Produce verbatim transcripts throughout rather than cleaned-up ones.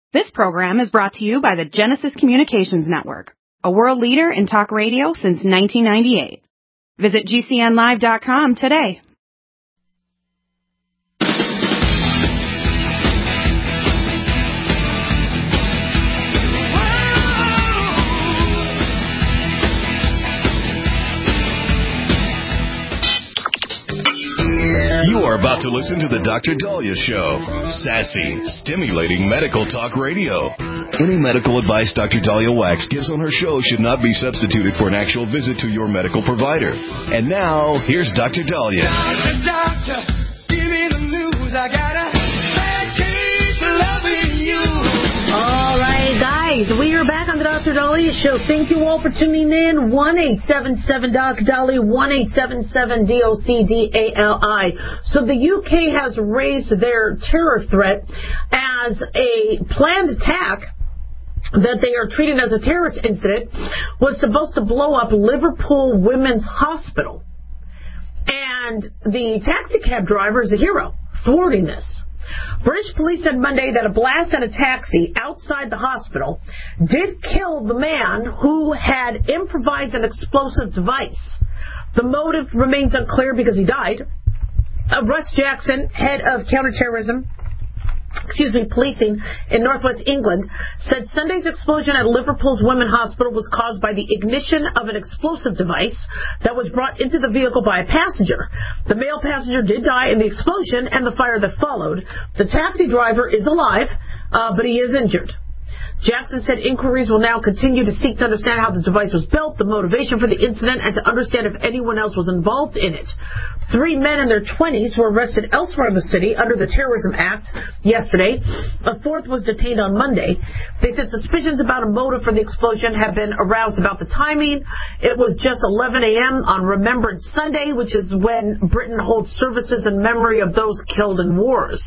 This program is brought to you by the Genesis Communications Network, a world leader in talk radio since nineteen ninety-eight. Visit G C N live dot com today. You are about to listen to the Doctor Daliah Show. Sassy, stimulating medical talk radio. Any medical advice Doctor Daliah Wax gives on her show should not be substituted for an actual visit to your medical provider. And now, here's Doctor Daliah. Doctor, doctor, give me the news. I got a bad case of loving you. All right, guys, we are back on the Doctor Daliah Show. Thank you all for tuning in. one eight seven seven D O C D A L I, one eight seven seven D O C D A L I. So the U K has raised their terror threat as a planned attack that they are treating as a terrorist incident was supposed to blow up Liverpool Women's Hospital. And the taxi cab driver is a hero, thwarting this. British police said Monday that a blast at a taxi outside the hospital did kill the man who had improvised an explosive device. The motive remains unclear because he died. Uh, Russ Jackson, head of counterterrorism, excuse me, policing in northwest England, said Sunday's explosion at Liverpool's Women's Hospital was caused by the ignition of an explosive device that was brought into the vehicle by a passenger. The male passenger did die in the explosion and the fire that followed. The taxi driver is alive, uh, but he is injured. Jackson said inquiries will now continue to seek to understand how the device was built, the motivation for the incident, and to understand if anyone else was involved in it. Three men in their twenties were arrested elsewhere in the city under the Terrorism Act yesterday. A fourth was detained on Monday. They said suspicions about a motive for the explosion have been aroused about the timing. It was just eleven a.m. on Remembrance Sunday, which is when Britain holds services in memory of those killed in wars.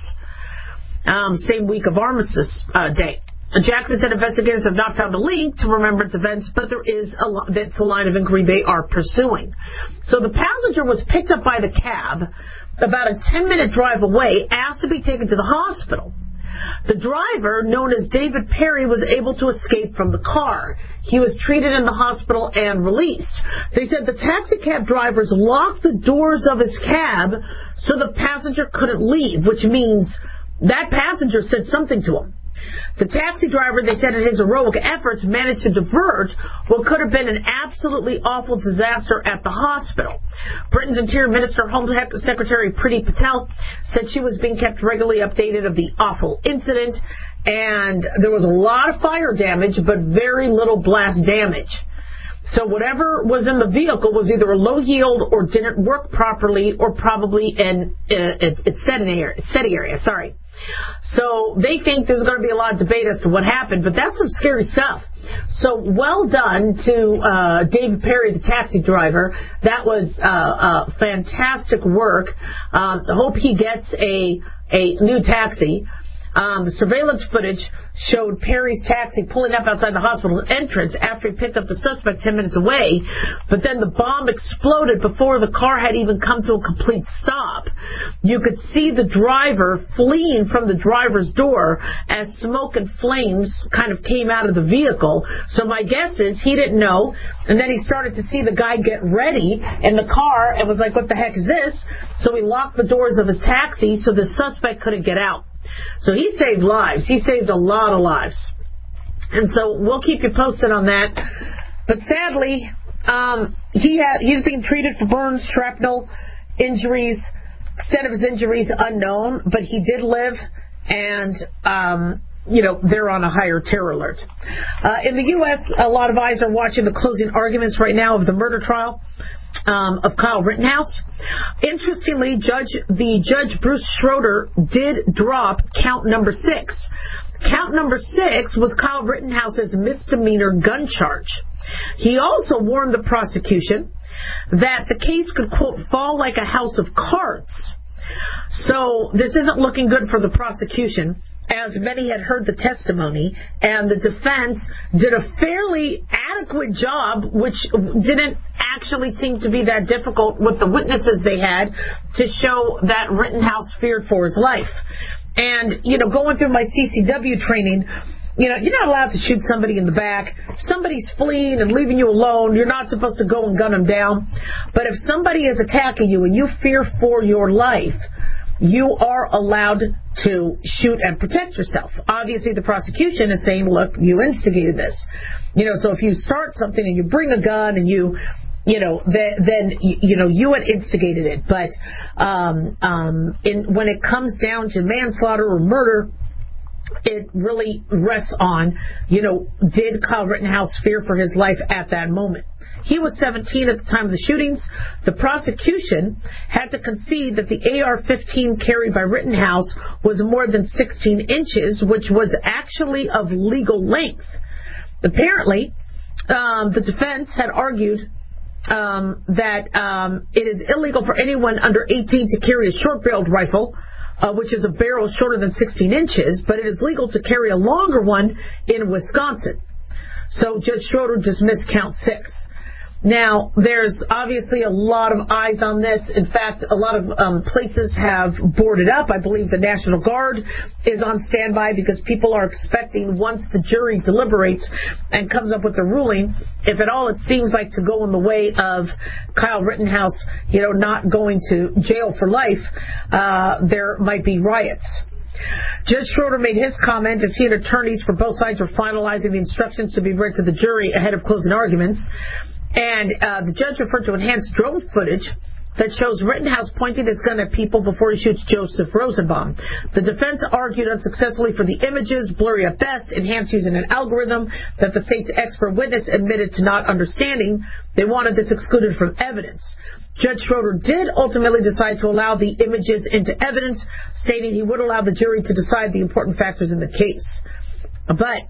Um, same week of Armistice uh, Day. Jackson said investigators have not found a link to Remembrance events, but there is a, that's a line of inquiry they are pursuing. So the passenger was picked up by the cab about a ten-minute drive away, asked to be taken to the hospital. The driver, known as David Perry, was able to escape from the car. He was treated in the hospital and released. They said the taxi cab drivers locked the doors of his cab so the passenger couldn't leave, which means that passenger said something to him. The taxi driver, they said, in his heroic efforts, managed to divert what could have been an absolutely awful disaster at the hospital. Britain's Interior Minister, Home Secretary Priti Patel, said she was being kept regularly updated of the awful incident, and there was a lot of fire damage, but very little blast damage. So whatever was in the vehicle was either a low yield or didn't work properly, or probably an uh, SETI area. Sorry. So they think there's going to be a lot of debate as to what happened, but that's some scary stuff. So well done to uh, David Perry, the taxi driver. That was uh, uh, fantastic work. Um, I hope he gets a a new taxi. Um, the surveillance footage showed Perry's taxi pulling up outside the hospital's entrance after he picked up the suspect ten minutes away, but then the bomb exploded before the car had even come to a complete stop. You could see the driver fleeing from the driver's door as smoke and flames kind of came out of the vehicle. So my guess is he didn't know, and then he started to see the guy get ready in the car and was like, what the heck is this? So he locked the doors of his taxi so the suspect couldn't get out. So he saved lives. He saved a lot of lives. And so we'll keep you posted on that. But sadly, um, he had, he's being treated for burns, shrapnel, injuries. Extent of his injuries unknown, but he did live, and um, you know, they're on a higher terror alert. Uh, in the U S, a lot of eyes are watching the closing arguments right now of the murder trial Um, of Kyle Rittenhouse. Interestingly, Judge the Judge Bruce Schroeder did drop count number six. Count number six was Kyle Rittenhouse's misdemeanor gun charge. He also warned the prosecution that the case could, quote, fall like a house of cards. So this isn't looking good for the prosecution, as many had heard the testimony, and the defense did a fairly adequate job, which didn't actually seem to be that difficult with the witnesses they had, to show that Rittenhouse feared for his life. And, you know, going through my C C W training, you know, you're not allowed to shoot somebody in the back. If somebody's fleeing and leaving you alone, you're not supposed to go and gun them down. But if somebody is attacking you and you fear for your life, you are allowed to shoot and protect yourself. Obviously, the prosecution is saying, look, you instigated this. You know, so if you start something and you bring a gun and you, you know, then, then you know, you had instigated it. But um, um, in, when it comes down to manslaughter or murder, it really rests on, you know, did Kyle Rittenhouse fear for his life at that moment? He was seventeen at the time of the shootings. The prosecution had to concede that the A R fifteen carried by Rittenhouse was more than sixteen inches, which was actually of legal length. Apparently, um, the defense had argued um, that um, it is illegal for anyone under eighteen to carry a short-barreled rifle, uh, which is a barrel shorter than sixteen inches, but it is legal to carry a longer one in Wisconsin. So Judge Schroeder dismissed count six. Now, there's obviously a lot of eyes on this. In fact, a lot of um, places have boarded up. I believe the National Guard is on standby because people are expecting, once the jury deliberates and comes up with a ruling, if at all it seems like to go in the way of Kyle Rittenhouse, you know, not going to jail for life, uh, there might be riots. Judge Schroeder made his comment as he and attorneys for both sides were finalizing the instructions to be read to the jury ahead of closing arguments. And uh, the judge referred to enhanced drone footage that shows Rittenhouse pointing his gun at people before he shoots Joseph Rosenbaum. The defense argued unsuccessfully for the images, blurry at best, enhanced using an algorithm that the state's expert witness admitted to not understanding. They wanted this excluded from evidence. Judge Schroeder did ultimately decide to allow the images into evidence, stating he would allow the jury to decide the important factors in the case. But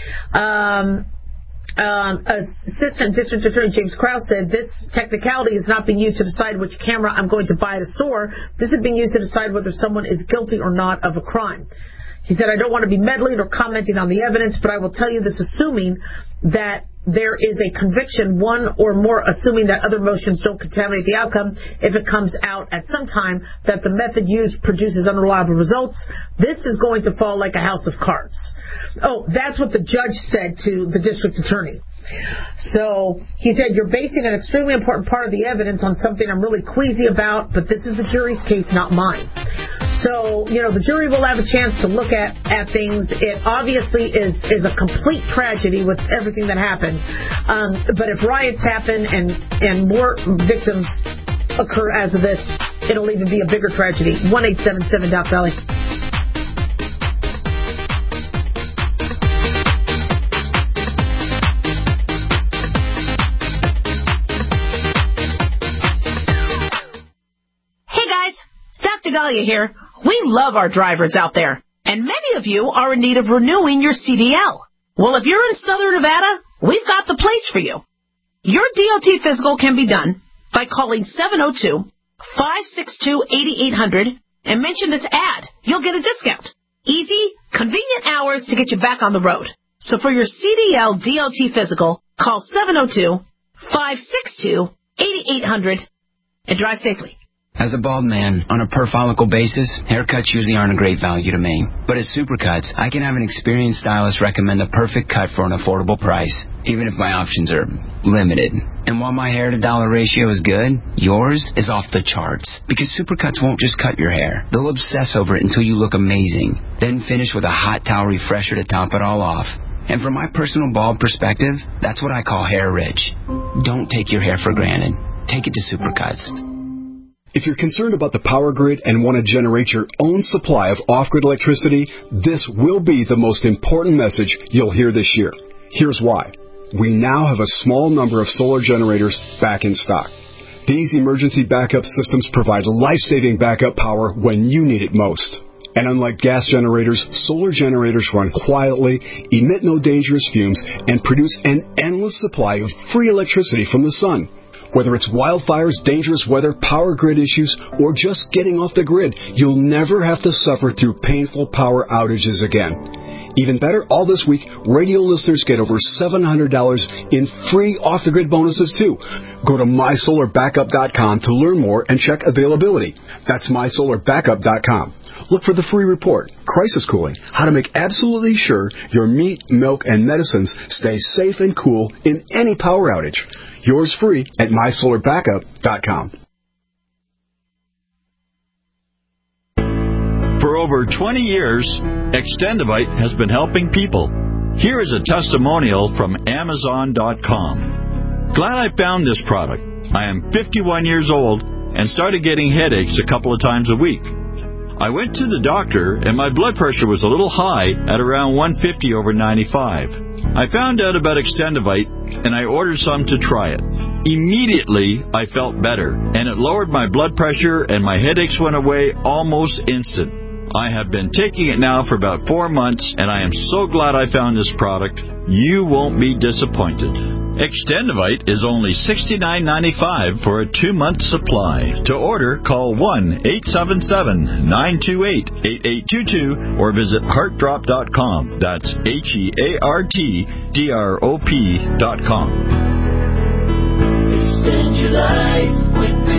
um Um, Assistant District Attorney James Krause said this technicality is not being used to decide which camera I'm going to buy at a store. This is being used to decide whether someone is guilty or not of a crime. He said, I don't want to be meddling or commenting on the evidence, but I will tell you this assuming that there is a conviction, one or more, assuming that other motions don't contaminate the outcome. If it comes out at some time that the method used produces unreliable results, this is going to fall like a house of cards. Oh, that's what the judge said to the district attorney. So he said, you're basing an extremely important part of the evidence on something I'm really queasy about, but this is the jury's case, not mine. So, you know, the jury will have a chance to look at, at things. It obviously is, is a complete tragedy with everything that happened. Um, but if riots happen and, and more victims occur as of this, it'll even be a bigger tragedy. one eight seven seven Doc Valley. Dahlia here. We love our drivers out there, and many of you are in need of renewing your C D L. Well, if you're in Southern Nevada, we've got the place for you. Your D O T physical can be done by calling seven oh two, five six two, eight eight hundred and mention this ad. You'll get a discount. Easy, convenient hours to get you back on the road. So for your C D L D O T physical, call seven oh two, five six two, eight eight hundred and drive safely. As a bald man, on a per-follicle basis, haircuts usually aren't a great value to me. But at Supercuts, I can have an experienced stylist recommend the perfect cut for an affordable price, even if my options are limited. And while my hair-to-dollar ratio is good, yours is off the charts. Because Supercuts won't just cut your hair. They'll obsess over it until you look amazing. Then finish with a hot towel refresher to top it all off. And from my personal bald perspective, that's what I call hair rich. Don't take your hair for granted. Take it to Supercuts. If you're concerned about the power grid and want to generate your own supply of off-grid electricity, this will be the most important message you'll hear this year. Here's why. We now have a small number of solar generators back in stock. These emergency backup systems provide life-saving backup power when you need it most. And unlike gas generators, solar generators run quietly, emit no dangerous fumes, and produce an endless supply of free electricity from the sun. Whether it's wildfires, dangerous weather, power grid issues, or just getting off the grid, you'll never have to suffer through painful power outages again. Even better, all this week, radio listeners get over seven hundred dollars in free off-the-grid bonuses, too. Go to my solar backup dot com to learn more and check availability. That's my solar backup dot com. Look for the free report, Crisis Cooling, how to make absolutely sure your meat, milk, and medicines stay safe and cool in any power outage. Yours free at my solar backup dot com. For over twenty years, Extendivite has been helping people. Here is a testimonial from Amazon dot com. Glad I found this product. I am fifty-one years old and started getting headaches a couple of times a week. I went to the doctor and my blood pressure was a little high at around one fifty over ninety-five. I found out about Extendivite and I ordered some to try it. Immediately, I felt better, and it lowered my blood pressure and my headaches went away almost instant. I have been taking it now for about four months, and I am so glad I found this product. You won't be disappointed. Extendivite is only sixty-nine ninety-five for a two-month supply. To order, call one eight seven seven, nine two eight, eight eight two two or visit heart drop dot com. That's H E A R T D R O P dot com. Extend your life with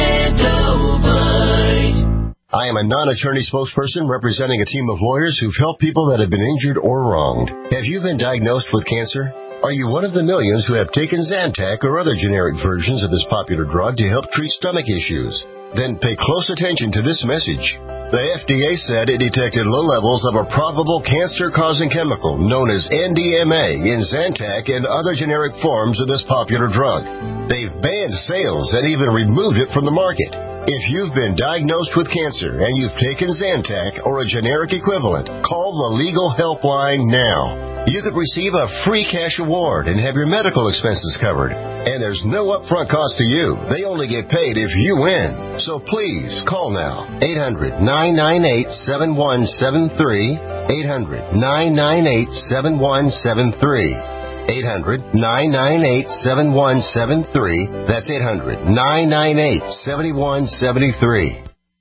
Extendivite. I am a non-attorney spokesperson representing a team of lawyers who've helped people that have been injured or wronged. Have you been diagnosed with cancer? Are you one of the millions who have taken Zantac or other generic versions of this popular drug to help treat stomach issues? Then pay close attention to this message. The F D A said it detected low levels of a probable cancer-causing chemical known as N D M A in Zantac and other generic forms of this popular drug. They've banned sales and even removed it from the market. If you've been diagnosed with cancer and you've taken Zantac or a generic equivalent, call the legal helpline now. You could receive a free cash award and have your medical expenses covered. And there's no upfront cost to you. They only get paid if you win. So please call now. eight hundred, nine nine eight, seven one seven three. eight hundred, nine nine eight, seven one seven three. eight hundred, nine nine eight, seven one seven three. That's eight hundred, nine nine eight, seven one seven three.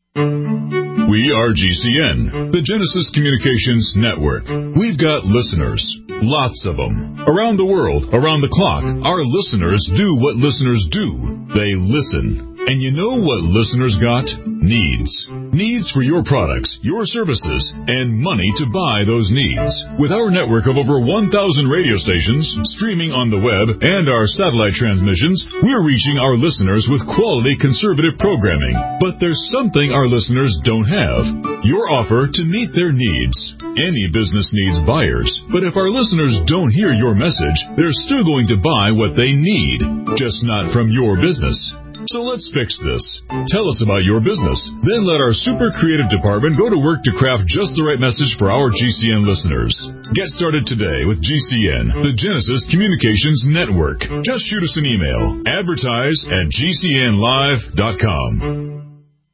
We are G C N, the Genesis Communications Network. We've got listeners, lots of them. Around the world, around the clock, our listeners do what listeners do. They listen. And you know what listeners got? Needs. Needs for your products, your services, and money to buy those needs. With our network of over one thousand radio stations, streaming on the web, and our satellite transmissions, we're reaching our listeners with quality conservative programming. But there's something our listeners don't have. Your offer to meet their needs. Any business needs buyers, but if our listeners don't hear your message, they're still going to buy what they need, just not from your business. So let's fix this. Tell us about your business. Then let our super creative department go to work to craft just the right message for our G C N listeners. Get started today with G C N, the Genesis Communications Network. Just shoot us an email. Advertise at G C N live dot com.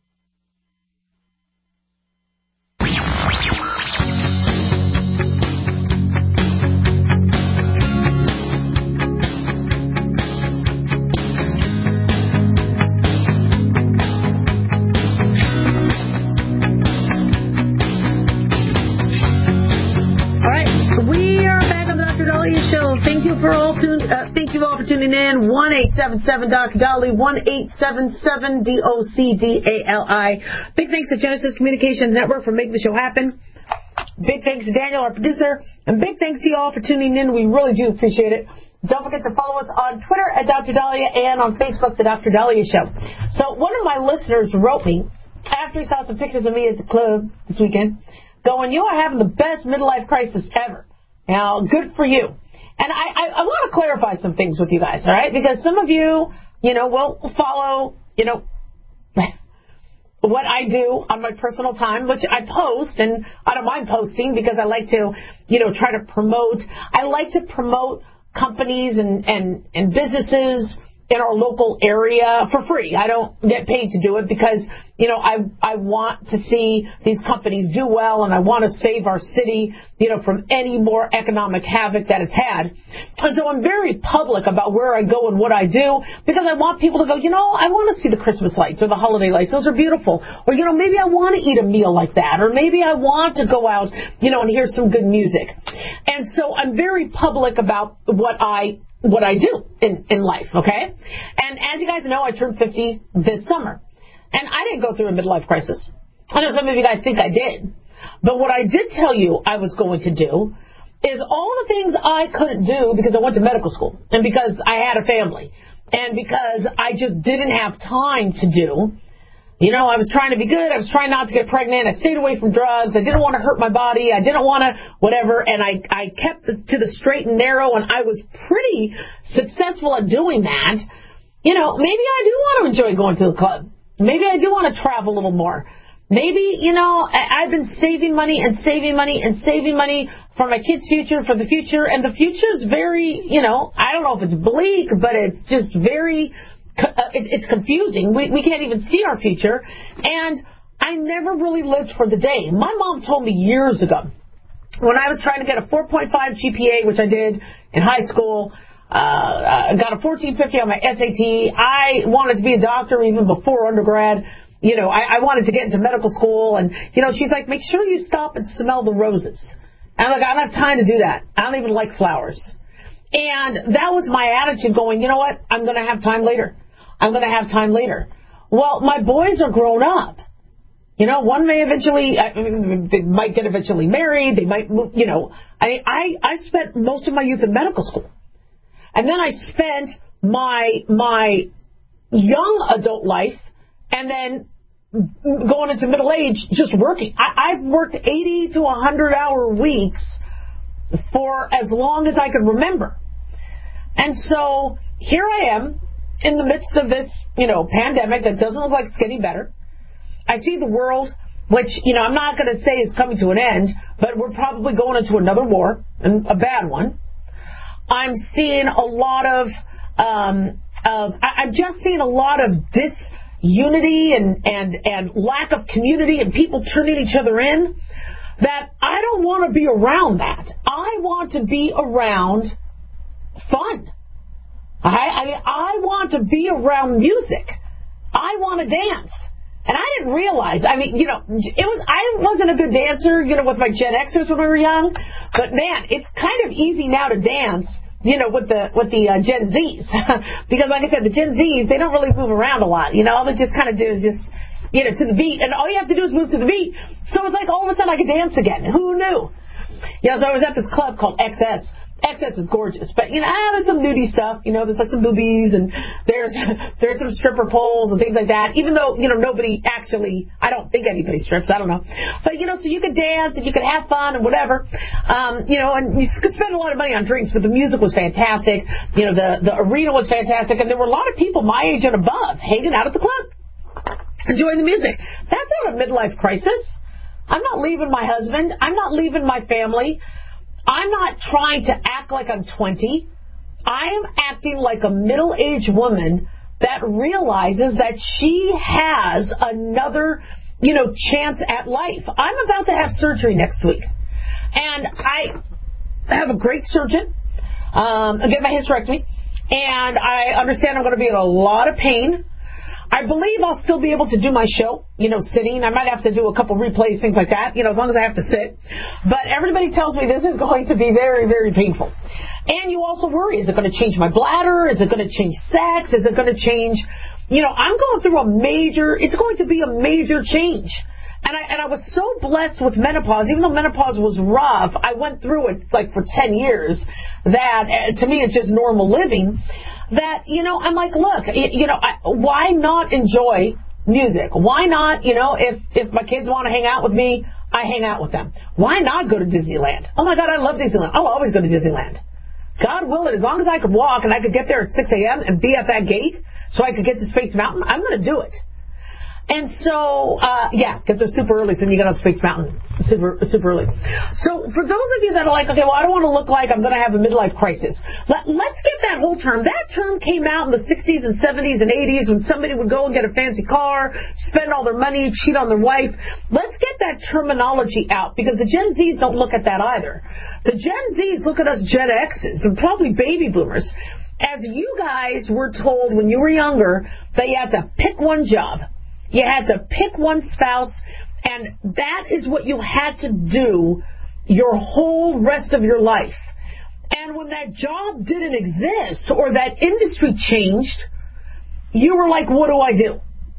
For all tune, uh, thank you all for tuning in. one eight seven seven Doctor Dolly, one eight seven seven D O C D A L I. Big thanks to Genesis Communications Network for making the show happen. Big thanks to Daniel, our producer. And big thanks to you all for tuning in. We really do appreciate it. Don't forget to follow us on Twitter at Doctor Dahlia and on Facebook, The Doctor Dahlia Show. So one of my listeners wrote me, after he saw some pictures of me at the club this weekend, going, you are having the best midlife crisis ever. Now, good for you. And I, I, I want to clarify some things with you guys, all right? Because some of you, you know, will follow, you know, what I do on my personal time, which I post, and I don't mind posting because I like to, you know, try to promote. I like to promote companies and, and, and businesses in our local area for free. I don't get paid to do it because, you know, I I want to see these companies do well, and I want to save our city, you know, from any more economic havoc that it's had. And so I'm very public about where I go and what I do because I want people to go, you know, I want to see the Christmas lights or the holiday lights. Those are beautiful. Or, you know, maybe I want to eat a meal like that. Or maybe I want to go out, you know, and hear some good music. And so I'm very public about what I what I do in, in life, okay? And as you guys know, I turned fifty this summer. And I didn't go through a midlife crisis. I know some of you guys think I did. But what I did tell you I was going to do is all the things I couldn't do because I went to medical school and because I had a family and because I just didn't have time to do. You know, I was trying to be good. I was trying not to get pregnant. I stayed away from drugs. I didn't want to hurt my body. I didn't want to whatever. And I, I kept the, to the straight and narrow, and I was pretty successful at doing that. You know, maybe I do want to enjoy going to the club. Maybe I do want to travel a little more. Maybe, you know, I, I've been saving money and saving money and saving money for my kids' future, for the future. And the future is very, you know, I don't know if it's bleak, but it's just very... It's confusing. We, we can't even see our future. And I never really lived for the day. My mom told me years ago, when I was trying to get a four point five G P A, which I did in high school, uh, I got a fourteen fifty on my S A T. I wanted to be a doctor even before undergrad. You know, I, I wanted to get into medical school. And, you know, she's like, make sure you stop and smell the roses. And I'm like, I don't have time to do that. I don't even like flowers. And that was my attitude going, you know what? I'm going to have time later. I'm going to have time later. Well, my boys are grown up. You know, one may eventually, I mean, they might get eventually married. They might, move, you know. I, I, I spent most of my youth in medical school. And then I spent my, my young adult life and then going into middle age just working. I, I've worked eighty to one hundred hour weeks for as long as I can remember. And so here I am in the midst of this, you know, pandemic that doesn't look like it's getting better. I see the world, which, you know, I'm not going to say is coming to an end, but we're probably going into another war, and a bad one. I'm seeing a lot of, um, of I, I'm just seeing a lot of disunity and, and, and lack of community and people turning each other in, that I don't want to be around that. I want to be around fun. I, I mean, I want to be around music. I want to dance. And I didn't realize, I mean, you know, it was, I wasn't a good dancer, you know, with my Gen Xers when we were young. But man, it's kind of easy now to dance, you know, with the, with the uh, Gen Zs. Because like I said, the Gen Zs, they don't really move around a lot. You know, all they just kind of do is just, you know, to the beat. And all you have to do is move to the beat. So it's like all of a sudden I could dance again. Who knew? Yeah, so I was at this club called X S. X S is gorgeous, but, you know, ah, there's some nudie stuff, you know, there's like some boobies and there's, there's some stripper poles and things like that, even though, you know, nobody actually, I don't think anybody strips, I don't know. But, you know, so you could dance and you could have fun and whatever, um, you know, and you could spend a lot of money on drinks, but the music was fantastic, you know, the, the arena was fantastic, and there were a lot of people my age and above hanging out at the club, enjoying the music. That's not a midlife crisis. I'm not leaving my husband. I'm not leaving my family. I'm not trying to act like I'm twenty. I am acting like a middle-aged woman that realizes that she has another, you know, chance at life. I'm about to have surgery next week. And I have a great surgeon. Um, I get my hysterectomy. And I understand I'm going to be in a lot of pain. I believe I'll still be able to do my show, you know, sitting. I might have to do a couple replays, things like that, you know, as long as I have to sit. But everybody tells me this is going to be very, very painful. And you also worry, is it going to change my bladder? Is it going to change sex? Is it going to change, you know, I'm going through a major, it's going to be a major change. And I, and I was so blessed with menopause, even though menopause was rough, I went through it like for ten years, that uh, to me it's just normal living. That, you know, I'm like, look, you know, I, why not enjoy music? Why not, you know, if, if my kids want to hang out with me, I hang out with them. Why not go to Disneyland? Oh, my God, I love Disneyland. I'll always go to Disneyland. God willing, as long as I could walk and I could get there at six a.m. and be at that gate so I could get to Space Mountain, I'm going to do it. And so, uh, yeah, because they're super early, so you get on Space Mountain super super early. So for those of you that are like, okay, well, I don't want to look like I'm going to have a midlife crisis. Let, let's get that whole term. That term came out in the sixties and seventies and eighties when somebody would go and get a fancy car, spend all their money, cheat on their wife. Let's get that terminology out, because the Gen Zs don't look at that either. The Gen Zs look at us Gen Xs and probably baby boomers as you guys were told when you were younger that you had to pick one job. You had to pick one spouse, and that is what you had to do your whole rest of your life. And when that job didn't exist or that industry changed, you were like, what do I do?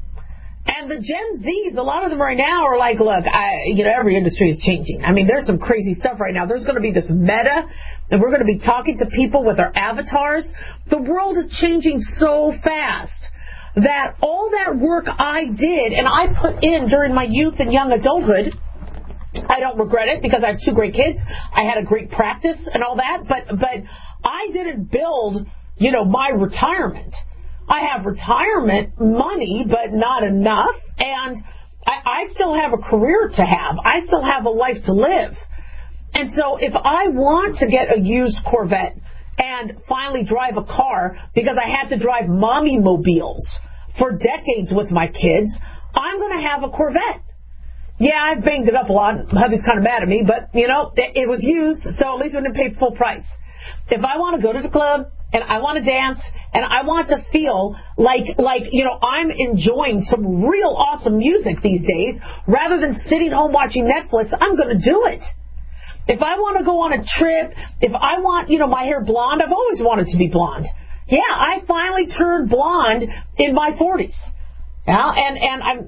And the Gen Zs, a lot of them right now are like, look, I, you know, every industry is changing. I mean, there's some crazy stuff right now. There's going to be this meta, and we're going to be talking to people with our avatars. The world is changing so fast that all that work I did and I put in during my youth and young adulthood, I don't regret it because I have two great kids. I had a great practice and all that, but but I didn't build, you know, my retirement. I have retirement money, but not enough, and I, I still have a career to have. I still have a life to live. And so if I want to get a used Corvette and finally drive a car, because I had to drive mommy mobiles for decades with my kids, I'm going to have a Corvette. Yeah, I've banged it up a lot. Hubby's kind of mad at me, but, you know, it, it was used, so at least we didn't pay full price. If I want to go to the club and I want to dance and I want to feel like, like you know, I'm enjoying some real awesome music these days, rather than sitting home watching Netflix, I'm going to do it. If I want to go on a trip, if I want, you know, my hair blonde, I've always wanted to be blonde. Yeah, I finally turned blonde in my forties. Yeah, and, and I'm,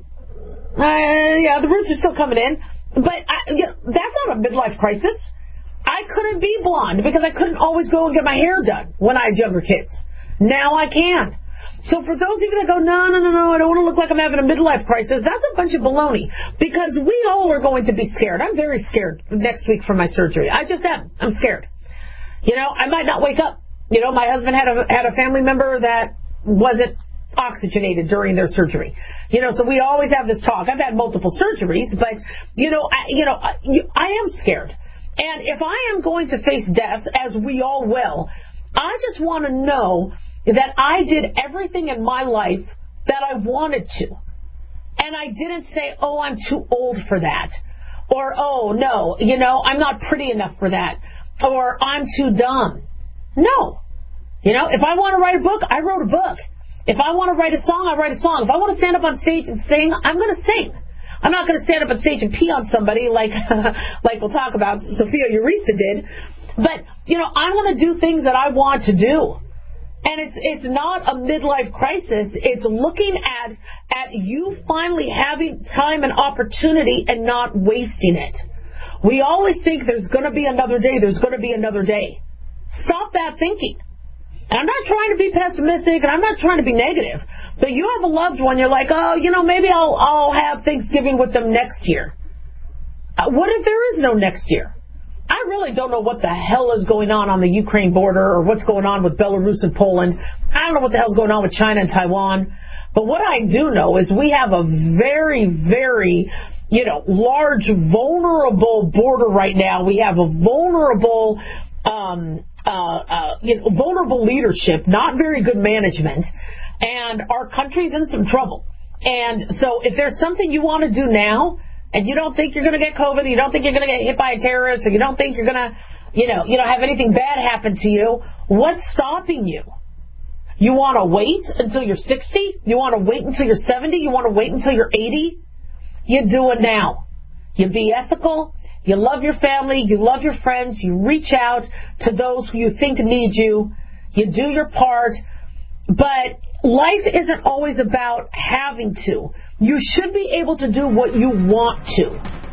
uh, yeah, the roots are still coming in, but I, you know, that's not a midlife crisis. I couldn't be blonde because I couldn't always go and get my hair done when I had younger kids. Now I can. So for those of you that go, no, no, no, no, I don't want to look like I'm having a midlife crisis, that's a bunch of baloney. Because we all are going to be scared. I'm very scared next week for my surgery. I just am. I'm scared. You know, I might not wake up. You know, my husband had a had a family member that wasn't oxygenated during their surgery. You know, so we always have this talk. I've had multiple surgeries, but, you know, I, you know, I, I am scared. And if I am going to face death, as we all will, I just want to know that I did everything in my life that I wanted to. And I didn't say, oh, I'm too old for that. Or, oh, no, you know, I'm not pretty enough for that. Or, I'm too dumb. No. You know, if I want to write a book, I wrote a book. If I want to write a song, I write a song. If I want to stand up on stage and sing, I'm going to sing. I'm not going to stand up on stage and pee on somebody like like we'll talk about Sophia Urista did. But, you know, I'm going to do things that I want to do. And it's it's not a midlife crisis. It's looking at at you finally having time and opportunity and not wasting it. We always think there's going to be another day. There's going to be another day. Stop that thinking. And I'm not trying to be pessimistic, and I'm not trying to be negative. But you have a loved one, you're like, oh, you know, maybe I'll I'll have Thanksgiving with them next year. Uh, what if there is no next year? I really don't know what the hell is going on on the Ukraine border or what's going on with Belarus and Poland. I don't know what the hell's going on with China and Taiwan. But what I do know is we have a very, very, you know, large, vulnerable border right now. We have a vulnerable, um, uh, uh, you know, vulnerable leadership, not very good management, and our country's in some trouble. And so if there's something you want to do now, and you don't think you're going to get COVID, you don't think you're going to get hit by a terrorist, or you don't think you're going to, you know, you know, have anything bad happen to you, what's stopping you? You want to wait until you're sixty? You want to wait until you're seventy? You want to wait until you're eighty? You do it now. You be ethical. You love your family. You love your friends. You reach out to those who you think need you. You do your part. But life isn't always about having to. You should be able to do what you want to.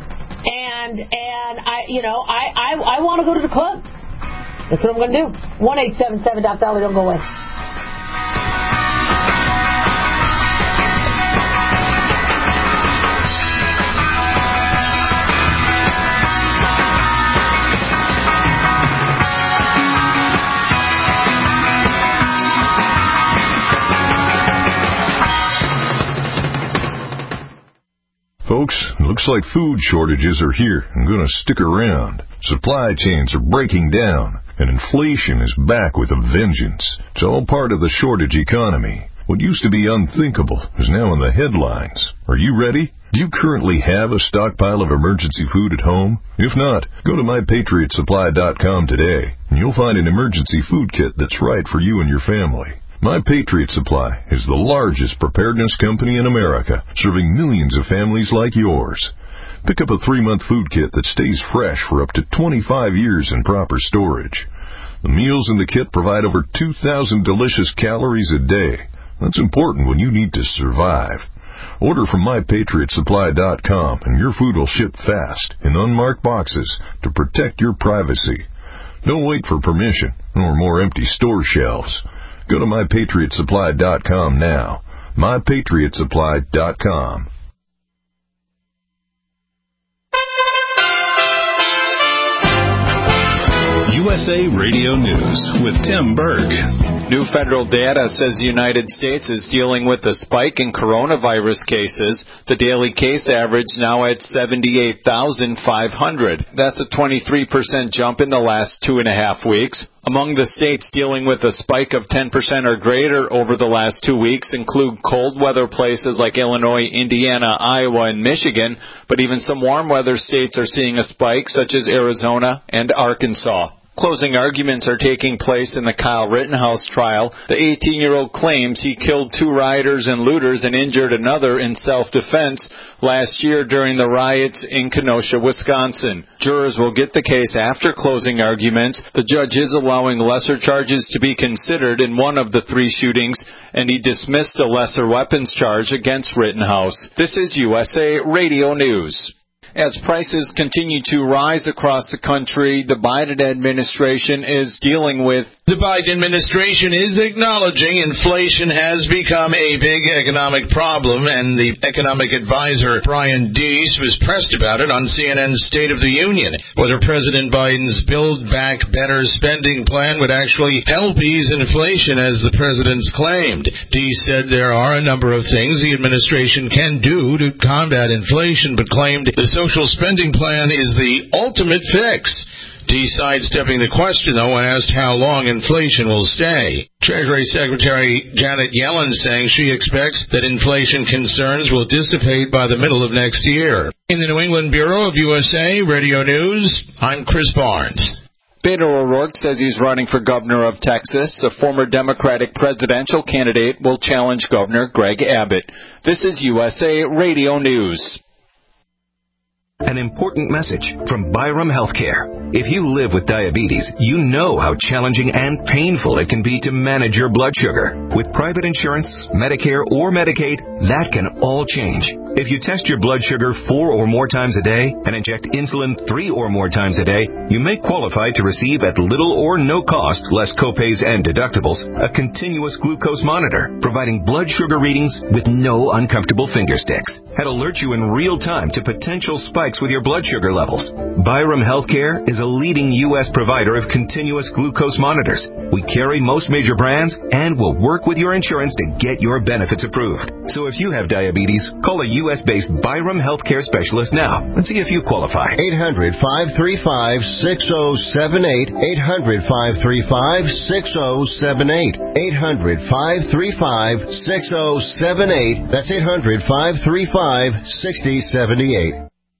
And, and I, you know, I, I, I want to go to the club. That's what I'm going to do. one eight seven seven Doc Dolly, don't go away. folks. Looks like food shortages are here and going to stick around. Supply chains are breaking down, and inflation is back with a vengeance. It's all part of the shortage economy. What used to be unthinkable is now in the headlines. Are you ready? Do you currently have a stockpile of emergency food at home? If not, go to my patriot supply dot com today, and you'll find an emergency food kit that's right for you and your family. My Patriot Supply is the largest preparedness company in America, serving millions of families like yours. Pick up a three-month food kit that stays fresh for up to twenty-five years in proper storage. The meals in the kit provide over two thousand delicious calories a day. That's important when you need to survive. Order from my patriot supply dot com and your food will ship fast in unmarked boxes to protect your privacy. Don't wait for permission or more empty store shelves. Go to my patriot supply dot com now. my patriot supply dot com. U S A Radio News with Tim Berg. New federal data says the United States is dealing with a spike in coronavirus cases. The daily case average now at seventy-eight thousand five hundred. That's a twenty-three percent jump in the last two and a half weeks. Among the states dealing with a spike of ten percent or greater over the last two weeks include cold weather places like Illinois, Indiana, Iowa, and Michigan, but even some warm weather states are seeing a spike, such as Arizona and Arkansas. Closing arguments are taking place in the Kyle Rittenhouse trial. The eighteen-year-old claims he killed two rioters and looters and injured another in self-defense last year during the riots in Kenosha, Wisconsin. Jurors will get the case after closing arguments. The judge is allowing lesser charges to be considered in one of the three shootings, and he dismissed a lesser weapons charge against Rittenhouse. This is U S A Radio News. As prices continue to rise across the country, the Biden administration is dealing with... The Biden administration is acknowledging inflation has become a big economic problem, and the economic advisor Brian Deese was pressed about it on C N N's State of the Union, whether President Biden's Build Back Better spending plan would actually help ease inflation, as the president's claimed. Deese said there are a number of things the administration can do to combat inflation, but claimed the social spending plan is the ultimate fix. Deese sidestepping the question, though, when asked how long inflation will stay. Treasury Secretary Janet Yellen saying she expects that inflation concerns will dissipate by the middle of next year. In the New England Bureau of U S A Radio News, I'm Chris Barnes. Beto O'Rourke says he's running for governor of Texas. A former Democratic presidential candidate will challenge Governor Greg Abbott. This is U S A Radio News. An important message from Byram Healthcare. If you live with diabetes, you know how challenging and painful it can be to manage your blood sugar. With private insurance, Medicare, or Medicaid, that can all change. If you test your blood sugar four or more times a day and inject insulin three or more times a day, you may qualify to receive at little or no cost, less copays and deductibles, a continuous glucose monitor, providing blood sugar readings with no uncomfortable finger sticks. It alerts you in real time to potential spikes with your blood sugar levels. Byram Healthcare is a leading U S provider of continuous glucose monitors. We carry most major brands and will work with your insurance to get your benefits approved. So if you have diabetes, call a U S-based Byram Healthcare specialist now and see if you qualify. eight hundred, five three five, six oh seven eight. eight hundred, five three five, six oh seven eight. eight hundred, five three five, six oh seven eight. That's eight hundred, five three five, six oh seven eight.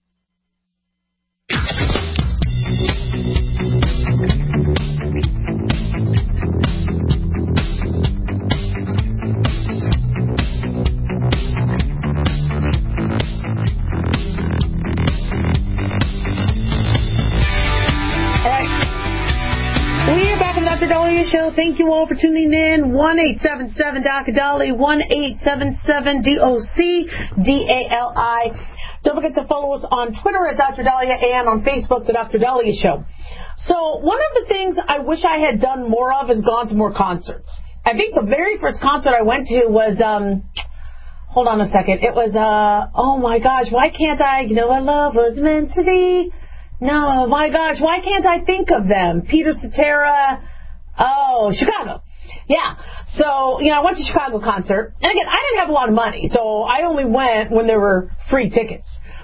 Show. Thank you all for tuning in. one eight seven seven D O C Dali, one eight seven seven D O C D A L I. Don't forget to follow us on Twitter at Doctor Dahlia and on Facebook, The Doctor Dahlia Show. So one of the things I wish I had done more of is gone to more concerts. I think the very first concert I went to was, um, hold on a second, it was, uh, oh my gosh, why can't I, you know what love was meant to be? No, my gosh, why can't I think of them? Peter Cetera. Oh, Chicago. Yeah. So, you know, I went to Chicago concert. And again, I didn't have a lot of money, so I only went when there were free tickets.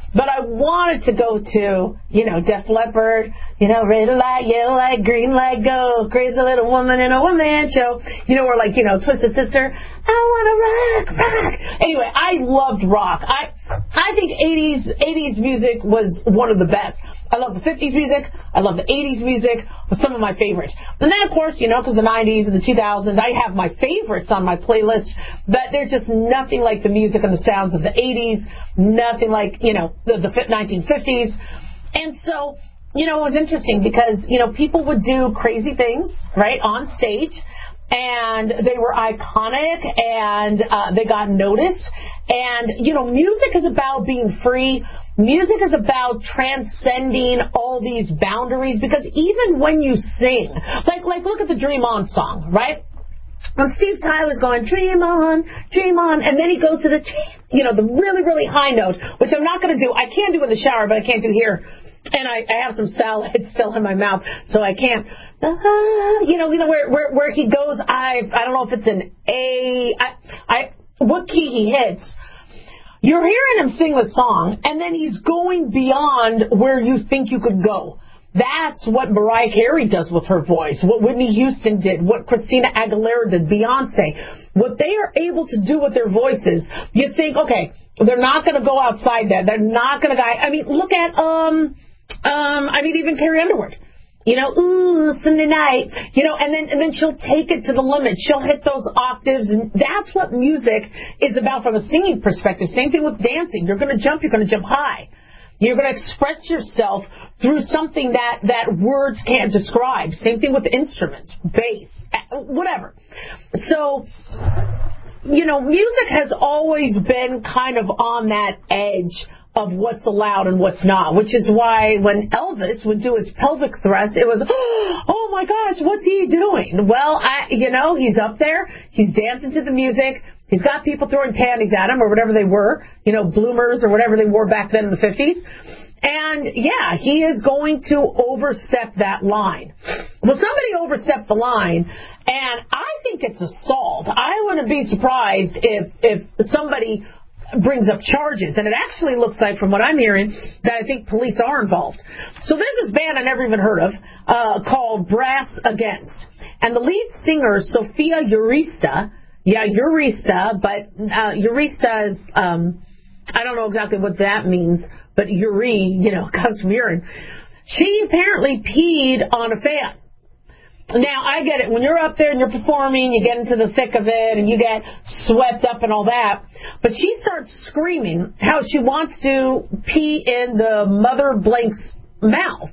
But I wanted to go to, you know, Def Leppard, you know, red light, yellow light, green light, go, crazy little woman in a one-man show. You know, or like, you know, Twisted Sister, I want to rock, rock. Anyway, I loved rock. I I think eighties eighties music was one of the best. I love the fifties music. I love the eighties music. Was some of my favorites. And then, of course, you know, because the nineties and the two thousands, I have my favorites on my playlist. But there's just nothing like the music and the sounds of the eighties. Nothing like, you know, the, the nineteen fifties. And so, you know, it was interesting because, you know, people would do crazy things, right, on stage. And they were iconic, and uh, they got noticed. And, you know, music is about being free. Music is about transcending all these boundaries, because even when you sing, like, like look at the Dream On song, right? When Steve Tyler's going, dream on, dream on, and then he goes to the, you know, the really, really high note, which I'm not going to do. I can do in the shower, but I can't do here. And I, I have some salad still in my mouth, so I can't. Uh, you know, you know where, where where he goes. I I don't know if it's an A. I I what key he hits. You're hearing him sing the song, and then he's going beyond where you think you could go. That's what Mariah Carey does with her voice, what Whitney Houston did, what Christina Aguilera did, Beyonce. What they are able to do with their voices, you think, okay, they're not going to go outside that. They're not going to go. I mean, look at, um, um, I mean, even Carrie Underwood. You know, ooh, Sunday night, you know, and then and then she'll take it to the limit. She'll hit those octaves, and that's what music is about from a singing perspective. Same thing with dancing. You're going to jump, you're going to jump high. You're going to express yourself through something that, that words can't describe. Same thing with instruments, bass, whatever. So, you know, music has always been kind of on that edge of what's allowed and what's not, which is why when Elvis would do his pelvic thrust, it was, oh my gosh, what's he doing? Well, I, you know, he's up there, he's dancing to the music, he's got people throwing panties at him or whatever they were, you know, bloomers or whatever they wore back then in the fifties. And yeah, he is going to overstep that line. Well, somebody overstepped the line, and I think it's assault. I wouldn't be surprised if, if somebody brings up charges, and it actually looks like, from what I'm hearing, that I think police are involved. So there's this band I never even heard of uh, called Brass Against, and the lead singer, Sophia Urista, yeah, Urista, but uh, Urista is, um, I don't know exactly what that means, but uri, you know, comes from urine. She apparently peed on a fan. Now, I get it. When you're up there and you're performing, you get into the thick of it and you get swept up and all that. But she starts screaming how she wants to pee in the mother blank's mouth.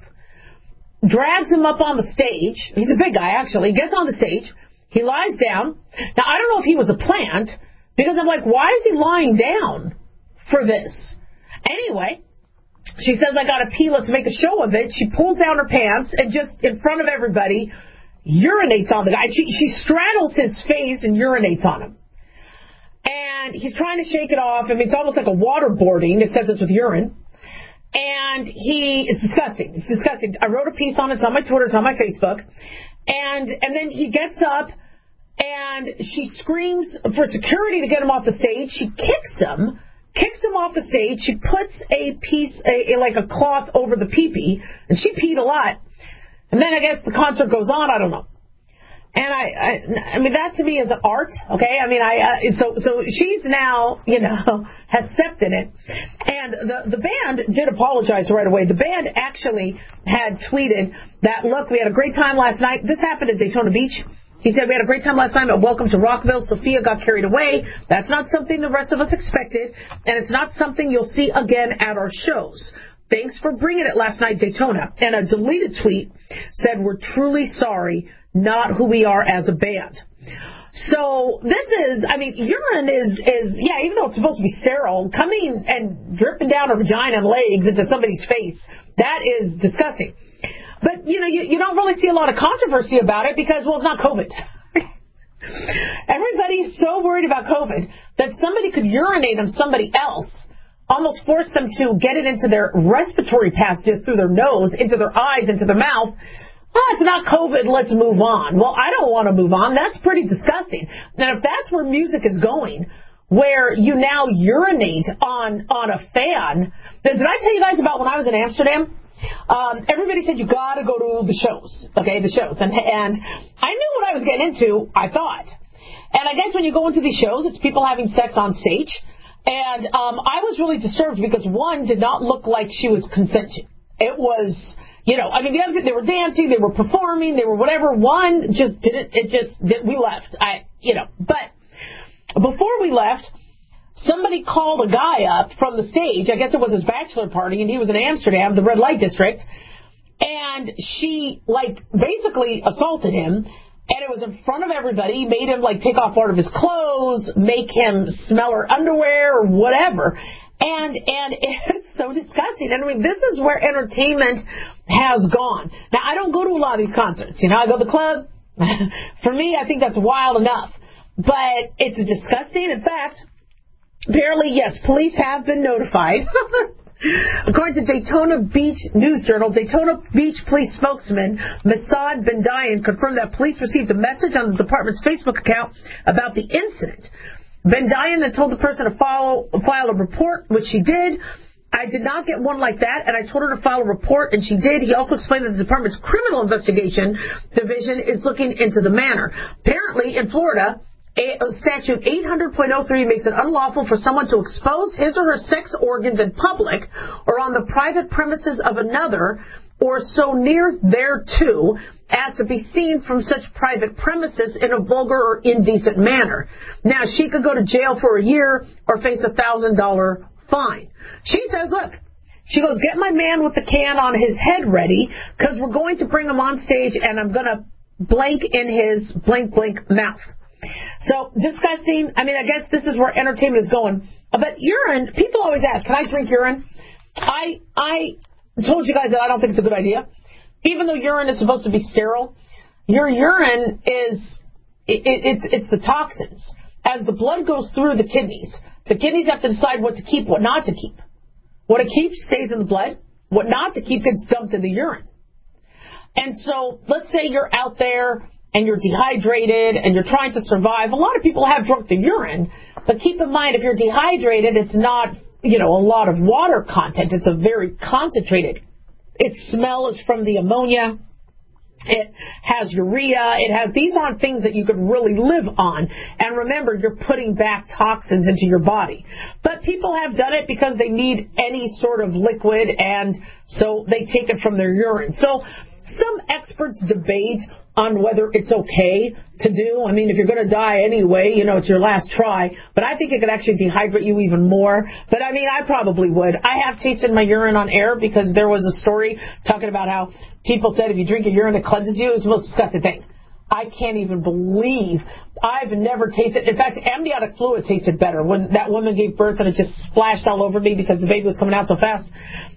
Drags him up on the stage. He's a big guy, actually. He gets on the stage. He lies down. Now, I don't know if he was a plant, because I'm like, why is he lying down for this? Anyway, she says, I got to pee. Let's make a show of it. She pulls down her pants and just in front of everybody urinates on the guy. She, she straddles his face and urinates on him. And he's trying to shake it off. I mean, it's almost like a waterboarding, except it's with urine. And he is disgusting. It's disgusting. I wrote a piece on it. It's on my Twitter. It's on my Facebook. And and then he gets up, and she screams for security to get him off the stage. She kicks him, kicks him off the stage. She puts a piece, a, a, like a cloth over the pee-pee, and she peed a lot. And then I guess the concert goes on. I don't know. And I, I, I mean, that to me is art, okay? I mean, I, uh, so, so she's now, you know, has stepped in it. And the, the band did apologize right away. The band actually had tweeted that, look, we had a great time last night. This happened at Daytona Beach. He said, we had a great time last time at Welcome to Rockville. Sophia got carried away. That's not something the rest of us expected. And it's not something you'll see again at our shows. Thanks for bringing it last night, Daytona. And a deleted tweet said, we're truly sorry, not who we are as a band. So this is, I mean, urine is, is, yeah, even though it's supposed to be sterile, coming and dripping down her vagina and legs into somebody's face, that is disgusting. But, you know, you, you don't really see a lot of controversy about it because, well, it's not COVID. Everybody is so worried about COVID that somebody could urinate on somebody else, almost force them to get it into their respiratory passages through their nose, into their eyes, into their mouth. Oh, it's not COVID, let's move on. Well, I don't want to move on. That's pretty disgusting. And if that's where music is going, where you now urinate on on a fan. Did I tell you guys about when I was in Amsterdam? Um, everybody said you got to go to the shows, okay, the shows, and and I knew what I was getting into. I thought, and I guess when you go into these shows, it's people having sex on stage, and um, I was really disturbed because one did not look like she was consenting. It was, you know, I mean, the other they were dancing, they were performing, they were whatever. One just didn't. It just did, we left. I, you know, but before we left, somebody called a guy up from the stage. I guess it was his bachelor party, and he was in Amsterdam, the red light district. And she, like, basically assaulted him. And it was in front of everybody, made him, like, take off part of his clothes, make him smell her underwear or whatever. And and it's so disgusting. And, I mean, this is where entertainment has gone. Now, I don't go to a lot of these concerts. You know, I go to the club. For me, I think that's wild enough. But it's disgusting. In fact, apparently, yes, police have been notified. According to Daytona Beach News Journal, Daytona Beach Police spokesman Masad Bendayan confirmed that police received a message on the department's Facebook account about the incident. Bendayan then told the person to follow, file a report, which she did. I did not get one like that, and I told her to file a report, and she did. He also explained that the department's criminal investigation division is looking into the matter. Apparently, in Florida, Statute eight hundred point oh three makes it unlawful for someone to expose his or her sex organs in public or on the private premises of another or so near thereto as to be seen from such private premises in a vulgar or indecent manner. Now, she could go to jail for a year or face a one thousand dollars fine. She says, look, she goes, get my man with the can on his head ready because we're going to bring him on stage and I'm going to blank in his blank, blank mouth. So, disgusting. I mean, I guess this is where entertainment is going. But urine, people always ask, can I drink urine? I I told you guys that I don't think it's a good idea. Even though urine is supposed to be sterile, your urine is, it, it, it's, it's the toxins. As the blood goes through the kidneys, the kidneys have to decide what to keep, what not to keep. What to keep stays in the blood. What not to keep gets dumped in the urine. And so, let's say you're out there and you're dehydrated and you're trying to survive. A lot of people have drunk the urine, but keep in mind, if you're dehydrated, it's not, you know, a lot of water content. It's a very concentrated. Its smell is from the ammonia. It has urea. It has, these aren't things that you could really live on. And remember, you're putting back toxins into your body. But people have done it because they need any sort of liquid, and so they take it from their urine. So some experts debate on whether it's okay to do. I mean, if you're going to die anyway, you know, it's your last try. But I think it could actually dehydrate you even more. But, I mean, I probably would. I have tasted my urine on air because there was a story talking about how people said if you drink your urine, it cleanses you. It's the most disgusting thing. I can't even believe. I've never tasted. In fact, amniotic fluid tasted better when that woman gave birth and it just splashed all over me because the baby was coming out so fast.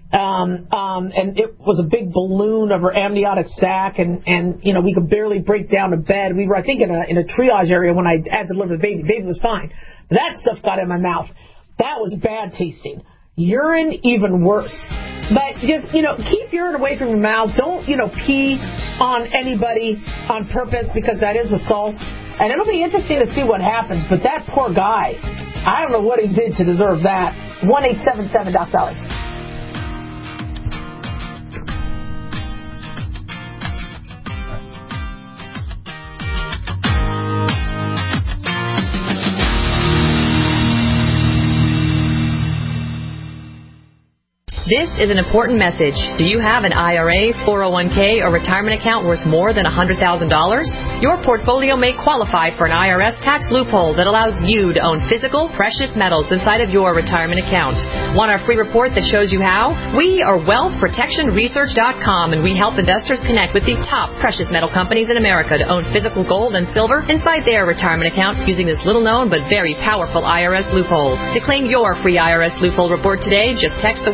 Um, um, and it was a big balloon of her amniotic sac, and, and, you know, we could barely break down to bed. We were, I think, in a, in a triage area when I had to deliver the baby. The baby was fine. But that stuff got in my mouth. That was bad tasting. Urine, even worse. But just, you know, keep urine away from your mouth. Don't, you know, pee on anybody on purpose because that is assault. And it'll be interesting to see what happens. But that poor guy, I don't know what he did to deserve that. one eight seven seven Doc Dolly. This is an important message. Do you have an I R A, four oh one k, or retirement account worth more than one hundred thousand dollars? Your portfolio may qualify for an I R S tax loophole that allows you to own physical, precious metals inside of your retirement account. Want our free report that shows you how? We are wealth protection research dot com, and we help investors connect with the top precious metal companies in America to own physical gold and silver inside their retirement account using this little-known but very powerful I R S loophole. To claim your free I R S loophole report today, just text the word gold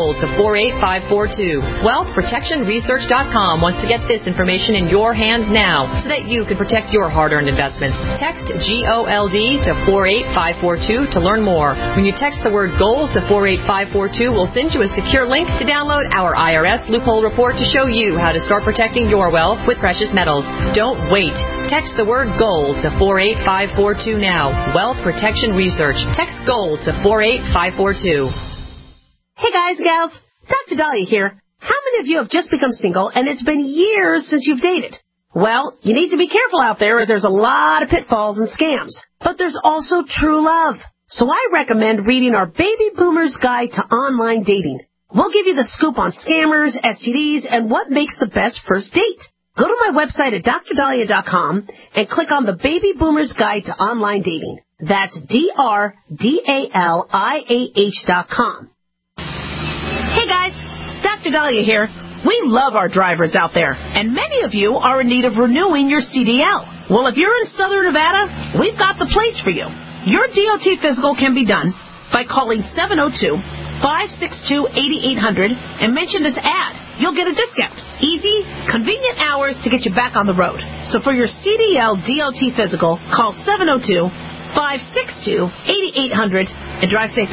GOLD to four eight five four two. Wealth Protection Research dot com wants to get this information in your hands now so that you can protect your hard-earned investments. Text G O L D to four eight five four two to learn more. When you text the word GOLD to four eight five four two, we'll send you a secure link to download our I R S loophole report to show you how to start protecting your wealth with precious metals. Don't wait. Text the word GOLD to four eight five four two now. Wealth Protection Research. Text GOLD to four eight five four two. Hey guys, gals, Doctor Dahlia here. How many of you have just become single and it's been years since you've dated? Well, you need to be careful out there as there's a lot of pitfalls and scams. But there's also true love. So I recommend reading our Baby Boomer's Guide to Online Dating. We'll give you the scoop on scammers, S T Ds, and what makes the best first date. Go to my website at dr dahlia dot com and click on the Baby Boomer's Guide to Online Dating. That's D R D A L I A H dot com. Hey guys, Doctor Dahlia here. We love our drivers out there, and many of you are in need of renewing your C D L. Well, if you're in Southern Nevada, we've got the place for you. Your D O T physical can be done by calling seven oh two, five six two, eight eight hundred and mention this ad. You'll get a discount. Easy, convenient hours to get you back on the road. So for your C D L D O T physical, call seven oh two, five six two, eight eight hundred and drive safe.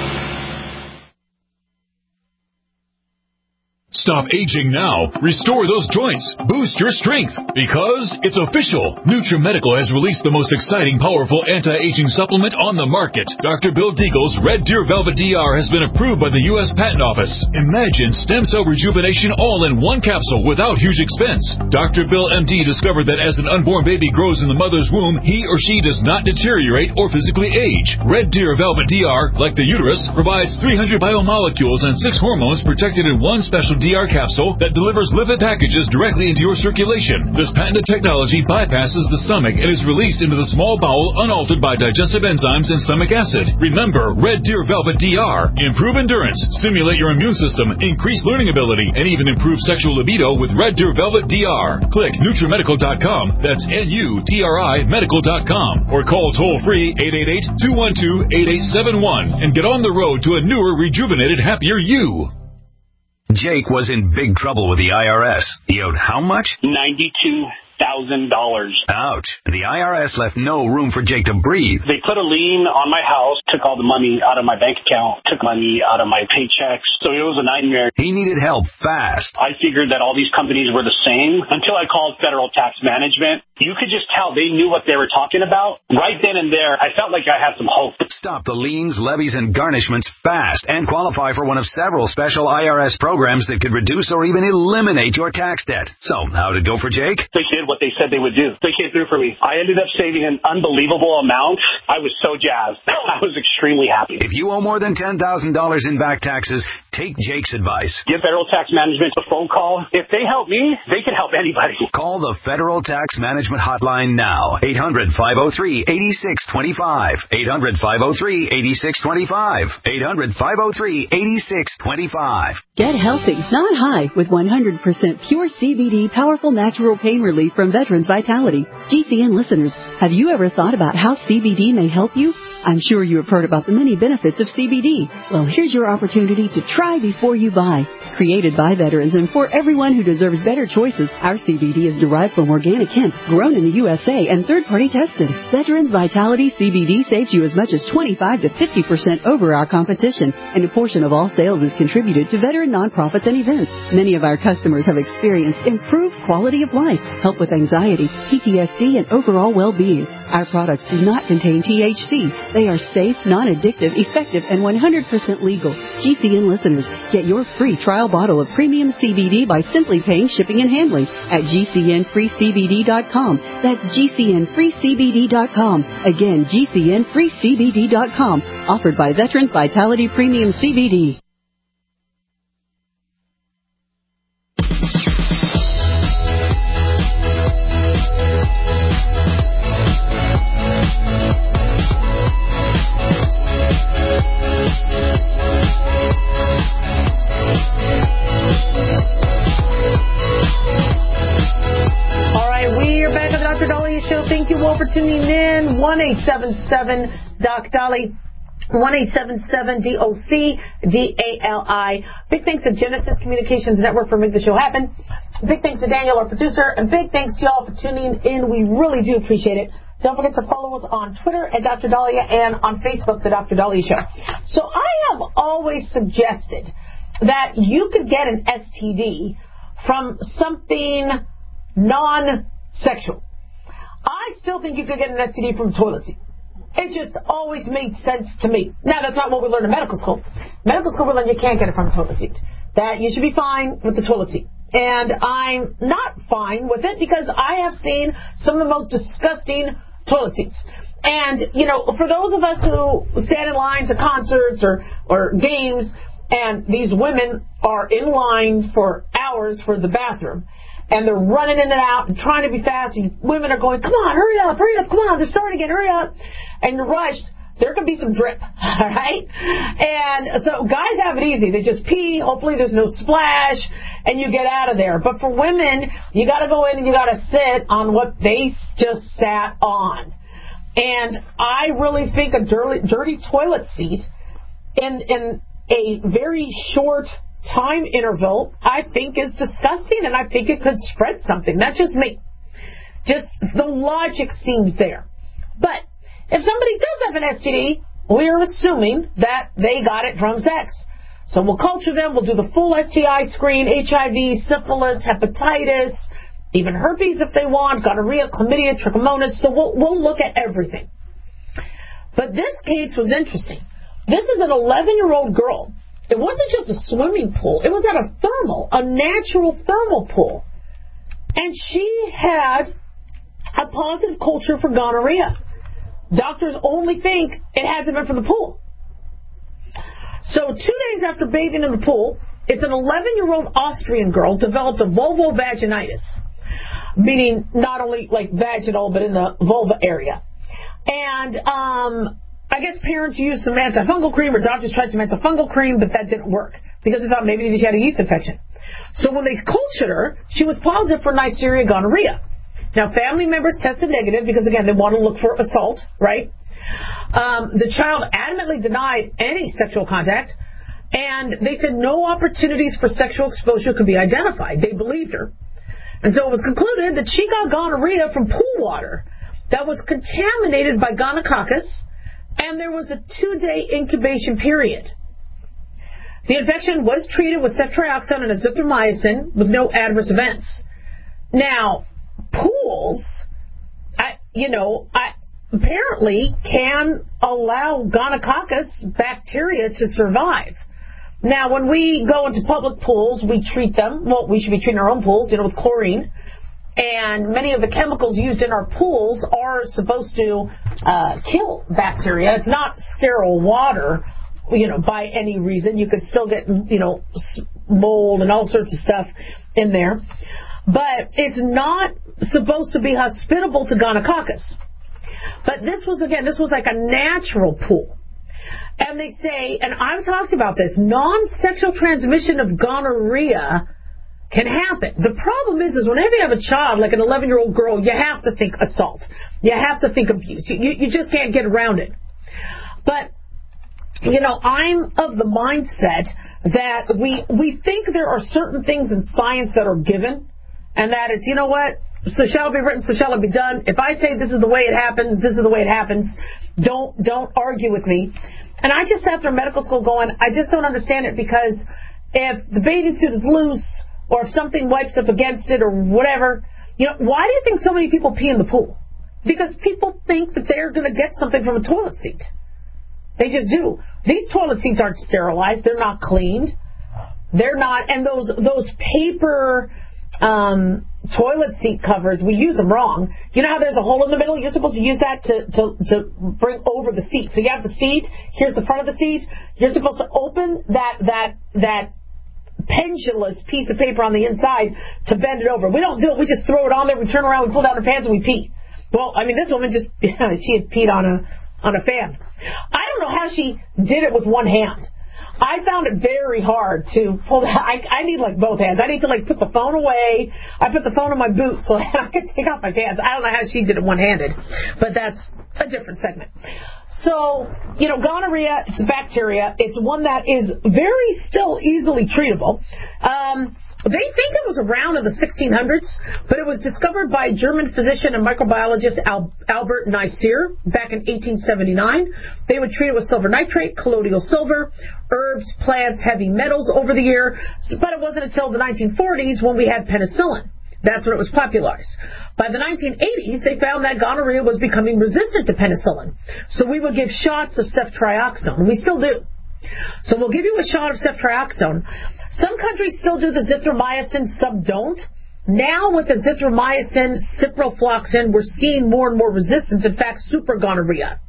Stop aging now. Restore those joints. Boost your strength. Because it's official. NutriMedical has released the most exciting, powerful anti-aging supplement on the market. Doctor Bill Deagle's Red Deer Velvet D R has been approved by the U S Patent Office. Imagine stem cell rejuvenation all in one capsule without huge expense. Doctor Bill M D discovered that as an unborn baby grows in the mother's womb, he or she does not deteriorate or physically age. Red Deer Velvet D R, like the uterus, provides three hundred biomolecules and six hormones protected in one special D R capsule that delivers lipid packages directly into your circulation. This patented technology bypasses the stomach and is released into the small bowel unaltered by digestive enzymes and stomach acid. Remember, Red Deer Velvet D R. Improve endurance, stimulate your immune system, increase learning ability, and even improve sexual libido with Red Deer Velvet D R. Click NutriMedical dot com, that's N U T R I medical dot com, or call toll-free eight eight eight, two one two, eight eight seven one and get on the road to a newer, rejuvenated, happier you. Jake was in big trouble with the I R S. He owed how much? ninety-two thousand dollars. Ouch. The I R S left no room for Jake to breathe. They put a lien on my house, took all the money out of my bank account, took money out of my paychecks. So it was a nightmare. He needed help fast. I figured that all these companies were the same until I called Federal Tax Management. You could just tell they knew what they were talking about. Right then and there, I felt like I had some hope. Stop the liens, levies, and garnishments fast and qualify for one of several special I R S programs that could reduce or even eliminate your tax debt. So, how'd it go for Jake? They did what they said they would do. They came through for me. I ended up saving an unbelievable amount. I was so jazzed. I was extremely happy. If you owe more than ten thousand dollars in back taxes, take Jake's advice. Give Federal Tax Management a phone call. If they help me, they can help anybody. Call the Federal Tax Management Hotline now. eight hundred, five oh three, eight six two five. eight hundred, five oh three, eight six two five. eight hundred, five oh three, eight six two five. Get healthy, not high, with one hundred percent pure C B D powerful natural pain relief from Veterans Vitality. G C N listeners, have you ever thought about how C B D may help you? I'm sure you have heard about the many benefits of C B D. Well, here's your opportunity to try before you buy. Created by veterans and for everyone who deserves better choices, our C B D is derived from organic hemp, grown in the U S A and third-party tested. Veterans Vitality C B D saves you as much as twenty-five to fifty percent over our competition, and a portion of all sales is contributed to veteran nonprofits and events. Many of our customers have experienced improved quality of life, help with anxiety, P T S D, and overall well-being. Our products do not contain T H C. They are safe, non-addictive, effective, and one hundred percent legal. G C N listeners, get your free trial bottle of premium C B D by simply paying shipping and handling at G C N free C B D dot com. That's G C N free C B D dot com. Again, G C N free C B D dot com. Offered by Veterans Vitality Premium C B D. Show. Thank you all for tuning in. one eight seven seven Doc Dolly. one eight seven seven D O C D A L I. Big thanks to Genesis Communications Network for making the show happen. Big thanks to Daniel, our producer, and big thanks to y'all for tuning in. We really do appreciate it. Don't forget to follow us on Twitter at Doctor Dahlia and on Facebook, The Doctor Dahlia Show. So I have always suggested that you could get an S T D from something non-sexual. I still think you could get an S T D from a toilet seat. It just always made sense to me. Now, that's not what we learn in medical school. Medical school, we learn you can't get it from a toilet seat. That you should be fine with the toilet seat. And I'm not fine with it because I have seen some of the most disgusting toilet seats. And, you know, for those of us who stand in lines at concerts or, or games, and these women are in line for hours for the bathroom, and they're running in and out and trying to be fast, and women are going, come on, hurry up, hurry up, come on, they're starting again, hurry up, and you're rushed, there could be some drip, all right? And so guys have it easy. They just pee, hopefully there's no splash, and you get out of there. But for women, you got to go in and you got to sit on what they just sat on. And I really think a dirty, dirty toilet seat in, in a very short time interval, I think is disgusting, and I think it could spread something. That's just me. Just the logic seems there. But if somebody does have an S T D, we're assuming that they got it from sex. So we'll culture them, we'll do the full S T I screen, H I V, syphilis, hepatitis, even herpes if they want, gonorrhea, chlamydia, trichomonas. So we'll, we'll look at everything. But this case was interesting. This is an eleven-year-old girl. It wasn't just a swimming pool. It was at a thermal, a natural thermal pool. And she had a positive culture for gonorrhea. Doctors only think it hasn't been from the pool. So two days after bathing in the pool, it's an eleven-year-old Austrian girl developed a vulvovaginitis, meaning not only like vaginal, but in the vulva area. And um, I guess parents used some antifungal cream, or doctors tried some antifungal cream, but that didn't work because they thought maybe she had a yeast infection. So when they cultured her, she was positive for Neisseria gonorrhea. Now, family members tested negative because, again, they want to look for assault, right? Um, the child adamantly denied any sexual contact, and they said no opportunities for sexual exposure could be identified. They believed her. And so it was concluded that she got gonorrhea from pool water that was contaminated by gonococcus, and there was a two-day incubation period. The infection was treated with ceftriaxone and azithromycin with no adverse events. Now, pools, I, you know, I, apparently can allow gonococcus bacteria to survive. Now, when we go into public pools, we treat them, well, we should be treating our own pools, you know, with chlorine. And many of the chemicals used in our pools are supposed to uh, kill bacteria. It's not sterile water, you know, by any reason. You could still get, you know, mold and all sorts of stuff in there. But it's not supposed to be hospitable to gonococcus. But this was, again, this was like a natural pool. And they say, and I've talked about this, non-sexual transmission of gonorrhea can happen. The problem is, is whenever you have a child, like an eleven-year-old girl, you have to think assault. You have to think abuse. You, you, you just can't get around it. But, you know, I'm of the mindset that we we think there are certain things in science that are given, and that it's, you know what, so shall it be written, so shall it be done. If I say this is the way it happens, this is the way it happens, don't don't argue with me. And I just sat through medical school going, I just don't understand it, because if the bathing suit is loose, or if something wipes up against it, or whatever, you know, why do you think so many people pee in the pool? Because people think that they're going to get something from a toilet seat. They just do. These toilet seats aren't sterilized. They're not cleaned. They're not, and those those paper um, toilet seat covers, we use them wrong. You know how there's a hole in the middle? You're supposed to use that to, to, to bring over the seat. So you have the seat, here's the front of the seat. You're supposed to open that that that pendulous piece of paper on the inside to bend it over. We don't do it. We just throw it on there, we turn around, we pull down our pants, and we pee. Well, I mean, this woman just, she had peed on a on a fan. I don't know how she did it with one hand. I found it very hard to pull that. I, I need like both hands. I need to like put the phone away. I put the phone in my boot so I can take off my pants. I don't know how she did it one-handed, but that's a different segment. So, you know, gonorrhea, it's a bacteria. It's one that is very still easily treatable. Um, They think it was around in the sixteen hundreds, but it was discovered by German physician and microbiologist Al- Albert Neisser back in eighteen seventy-nine. They would treat it with silver nitrate, colloidal silver, herbs, plants, heavy metals over the year, but it wasn't until the nineteen forties when we had penicillin. That's when it was popularized. By the nineteen eighties, they found that gonorrhea was becoming resistant to penicillin. So we would give shots of ceftriaxone, and we still do. So we'll give you a shot of ceftriaxone. Some countries still do the zithromycin, some don't. Now with the zithromycin, ciprofloxacin, we're seeing more and more resistance, in fact, super gonorrhea.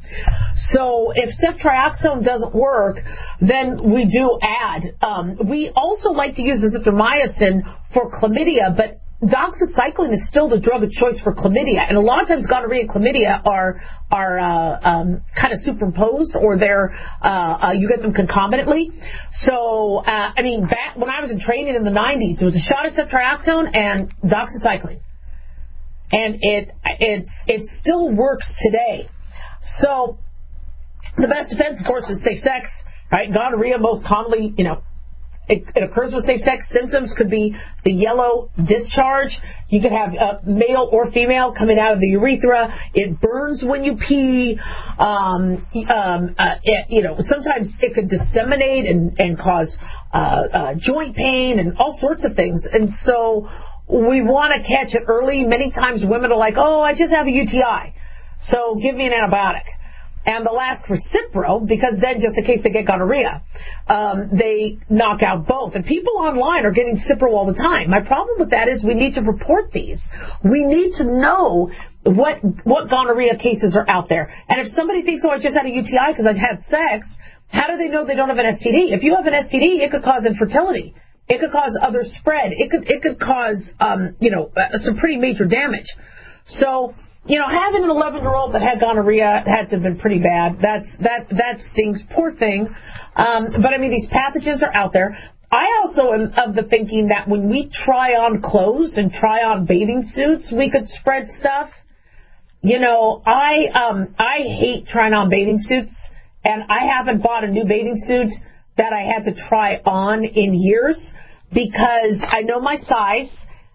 So if ceftriaxone doesn't work, then we do add. Um, we also like to use the zithromycin for chlamydia, but doxycycline is still the drug of choice for chlamydia, and a lot of times gonorrhea and chlamydia are are uh, um, kind of superimposed, or they're uh, uh, you get them concomitantly. So uh, I mean, back when I was in training in the nineties, it was a shot of ceftriaxone and doxycycline, and it it it still works today. So the best defense, of course, is safe sex. Right, gonorrhea most commonly, you know. It, it occurs with safe-sex. Symptoms could be the yellow discharge. You could have uh, male or female coming out of the urethra. It burns when you pee. Um, um, uh, it, you know, sometimes it could disseminate and, and cause uh, uh, joint pain and all sorts of things. And so we want to catch it early. Many times women are like, "Oh, I just have a U T I, so give me an antibiotic." And they'll ask for Cipro, because then just in case they get gonorrhea, um, they knock out both. And people online are getting Cipro all the time. My problem with that is we need to report these. We need to know what what gonorrhea cases are out there. And if somebody thinks, oh, I just had a U T I because I had sex, how do they know they don't have an S T D? If you have an S T D, it could cause infertility. It could cause other spread. It could it could cause um, you know some pretty major damage. So, you know, having an eleven-year-old that had gonorrhea had to have been pretty bad. That's that that stings. Poor thing. Um, but, I mean, these pathogens are out there. I also am of the thinking that when we try on clothes and try on bathing suits, we could spread stuff. You know, I um, I hate trying on bathing suits, and I haven't bought a new bathing suit that I had to try on in years because I know my size,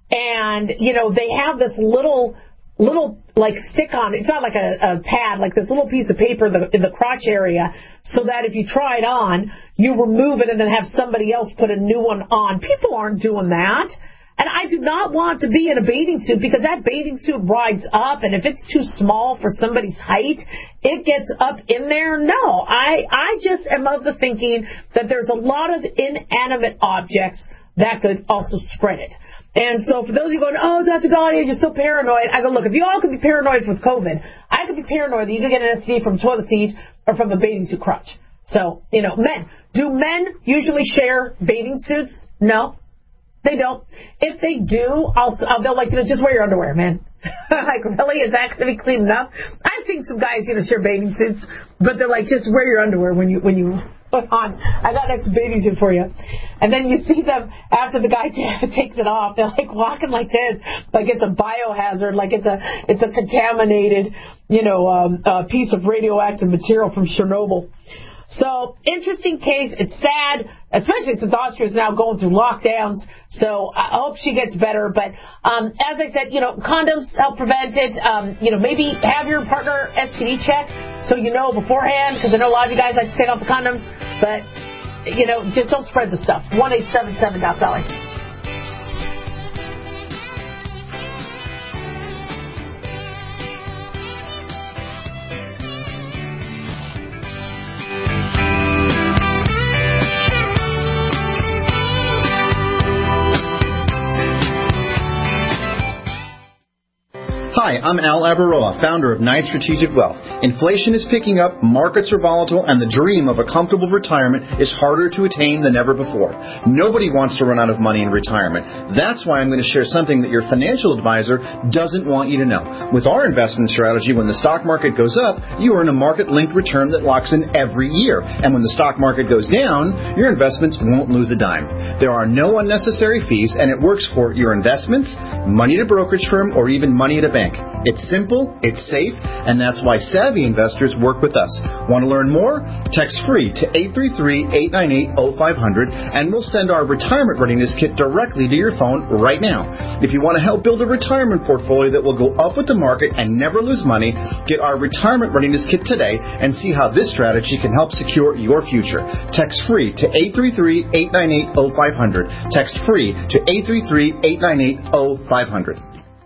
and, you know, they have this little... little like stick on, it's not like a, a pad, like this little piece of paper in the, in the crotch area, so that if you try it on, you remove it and then have somebody else put a new one on. People aren't doing that. And I do not want to be in a bathing suit, because that bathing suit rides up, and if it's too small for somebody's height, it gets up in there. No, I, I just am of the thinking that there's a lot of inanimate objects that could also spread it. And so for those of you going, oh, Doctor Dahlia, you're so paranoid, I go, look, if you all could be paranoid with COVID, I could be paranoid that you could get an S T D from a toilet seat or from a bathing suit crotch. So, you know, men. Do men usually share bathing suits? No, they don't. If they do, I'll, I'll they'll like, you know, just wear your underwear, man. Like, really? Is that going to be clean enough? I've seen some guys, you know, share bathing suits, but they're like, just wear your underwear when you when you put on. I got an extra bathing suit for you. And then you see them after the guy t- takes it off. They're like walking like this, like it's a biohazard, like it's a it's a contaminated, you know, um, uh, piece of radioactive material from Chernobyl. So, interesting case. It's sad, especially since Austria's now going through lockdowns. So, I hope she gets better. But, um, as I said, you know, condoms help prevent it. Um, you know, maybe have your partner S T D check so you know beforehand, because I know a lot of you guys like to take off the condoms. But, you know, just don't spread the stuff. one eight seven seven Doc Dolly. Hi, Hi, I'm Al Abaroa, founder of Knight Strategic Wealth. Inflation is picking up, markets are volatile, and the dream of a comfortable retirement is harder to attain than ever before. Nobody wants to run out of money in retirement. That's why I'm going to share something that your financial advisor doesn't want you to know. With our investment strategy, when the stock market goes up, you earn a market-linked return that locks in every year. And when the stock market goes down, your investments won't lose a dime. There are no unnecessary fees, and it works for your investments, money at a brokerage firm, or even money at a bank. It's simple, it's safe, and that's why savvy investors work with us. Want to learn more? Text FREE to eight three three, eight nine eight, oh five hundred, and we'll send our retirement readiness kit directly to your phone right now. If you want to help build a retirement portfolio that will go up with the market and never lose money, get our retirement readiness kit today and see how this strategy can help secure your future. Text FREE to eight three three, eight nine eight, oh five hundred. Text FREE to eight three three, eight nine eight, oh five hundred.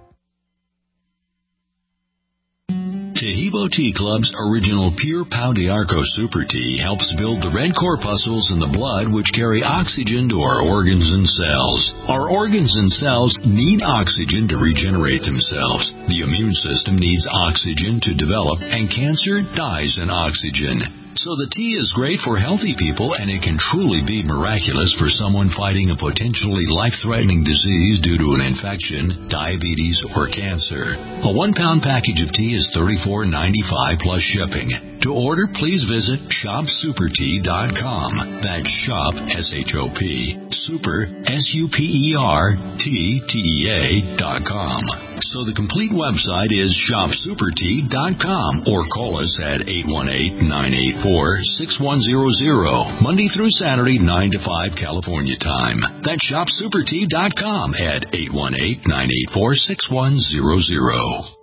Taheebo Tea Club's original Pure Pau d'Arco Super Tea helps build the red corpuscles in the blood which carry oxygen to our organs and cells. Our organs and cells need oxygen to regenerate themselves. The immune system needs oxygen to develop, and cancer dies in oxygen. So the tea is great for healthy people, and it can truly be miraculous for someone fighting a potentially life-threatening disease due to an infection, diabetes, or cancer. A one-pound package of tea is thirty-four ninety-five plus shipping. To order, please visit shop super tea dot com. That's shop, S H O P, super, S U P E R, T, T E A dot com. So the complete website is shop super tea dot com, or call us at eight one eight, nine eight four, six one zero zero, Monday through Saturday, nine to five California time. That's shop super tea dot com at eight one eight, nine eight four, six one zero zero.